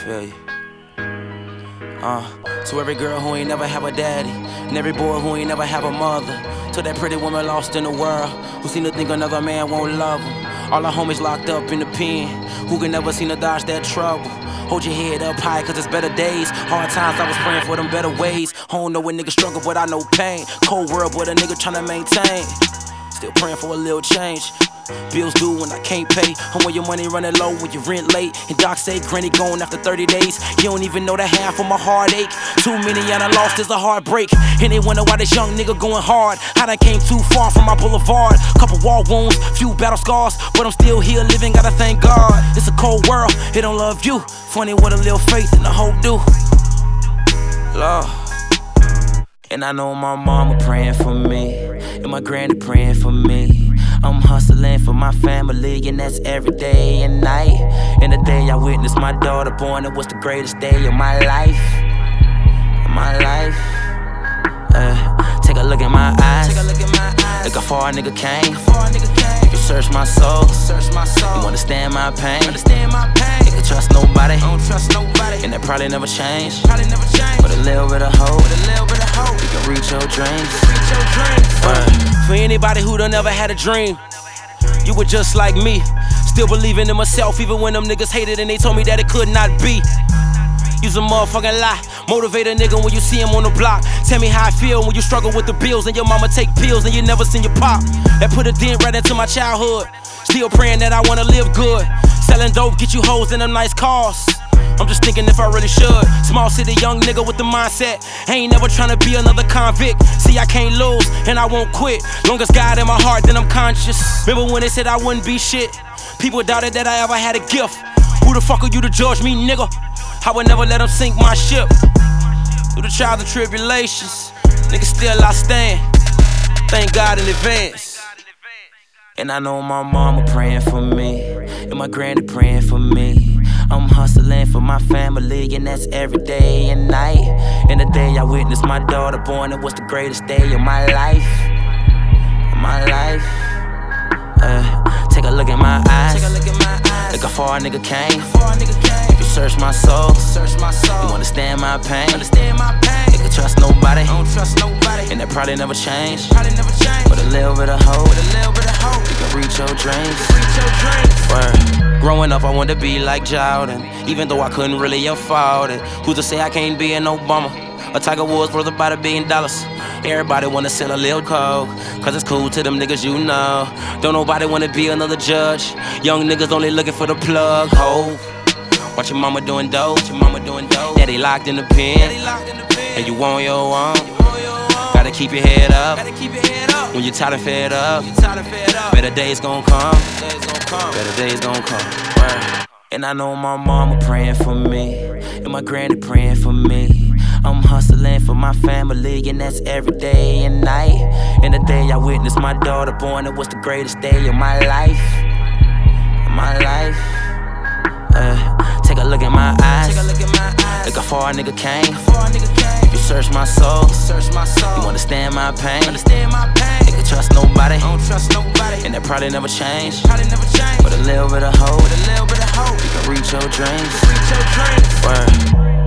feel you. To every girl who ain't never have a daddy, and every boy who ain't never have a mother, to that pretty woman lost in the world, who seem to think another man won't love them. All our homies locked up in the pen, who can never seem to dodge that trouble. Hold your head up high, cause it's better days. Hard times, I was praying for them better ways. I don't know when niggas struggle, but I know pain. Cold world, but a nigga tryna maintain. Still praying for a little change. Bills due when I can't pay. And when your money running low, when your rent late. And doc say granny gone after 30 days. You don't even know the half of my heartache. Too many and I lost is a heartbreak. And they wonder why this young nigga going hard. I done came too far from my boulevard. Couple war wounds, few battle scars, but I'm still here living, gotta thank God. It's a cold world, it don't love you. Funny what a little faith and a hope do. Lord. And I know my mama praying for me, and my granny praying for me. I'm hustling for my family, and that's every day and night. And the day I witnessed my daughter born, it was the greatest day of my life. Take a look at my eyes. Look how far a nigga came. If you search my soul, you understand my pain. Nigga trust nobody, and that probably never changed. But a little bit of hope, you can reach your dreams. For anybody who done never had a dream, you were just like me, still believing in myself even when them niggas hated and they told me that it could not be. Use a motherfucking lie, motivate a nigga when you see him on the block. Tell me how I feel when you struggle with the bills and your mama take pills and you never seen your pop. That put a dent right into my childhood. Still praying that I wanna live good. Selling dope, get you hoes in them nice cars. I'm just thinking if I really should. Small city young nigga with the mindset, ain't never tryna be another convict. See, I can't lose and I won't quit. Long as God in my heart, then I'm conscious. Remember when they said I wouldn't be shit? People doubted that I ever had a gift. Who the fuck are you to judge me, nigga? I would never let them sink my ship. Through the trials and tribulations, nigga, still I stand. Thank God in advance. And I know my mama praying for me, and my granny praying for me. I'm hustling for my family, and that's every day and night. And the day I witnessed my daughter born, it was the greatest day of my life. Take a look at my eyes. Look how far a nigga came. If you search my soul, you understand my pain. Nigga trust nobody, and that probably never changed. But a little bit of hope, you can reach your dreams. Growing up, I wanted to be like Jordan, even though I couldn't really afford it. Who's to say I can't be an Obama? A Tiger Woods worth about $1 billion. Everybody wanna sell a little coke, cause it's cool to them niggas you know. Don't nobody wanna be another judge. Young niggas only looking for the plug hole. Watch your mama doing dope, daddy locked in the pen, and you on your own. Gotta keep your head up, when you're tired and fed up. Better days gon' come, better days gon' come. And I know my mama praying for me, and my granny praying for me. I'm hustling for my family, and that's every day and night. And the day I witnessed my daughter born, it was the greatest day of my life. Take a look at my eyes. Look how far a nigga came. If you search my soul, you understand my pain. Nigga trust nobody, and that probably never changed. But a little bit of hope, you can reach your dreams.